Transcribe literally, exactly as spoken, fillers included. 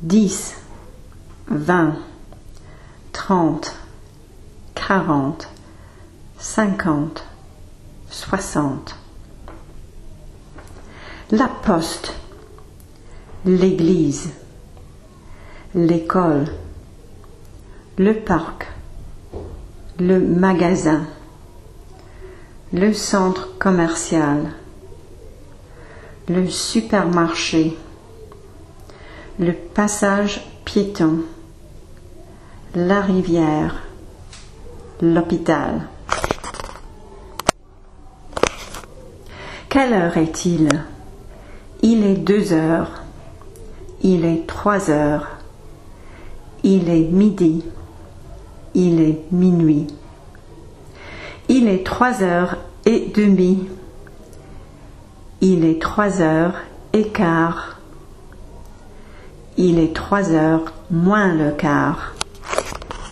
dix, vingt, trente, quarante, cinquante, soixante. La poste, l'église, l'école, le parc, le magasin, le centre commercial, le supermarché, le passage piéton, la rivière, l'hôpital. Quelle heure est-il? Il est deux heures. Il est trois heures. Il est midi. Il est minuit. Il est trois heures et demie. Il est trois heures et quart. Il est trois heures moins le quart.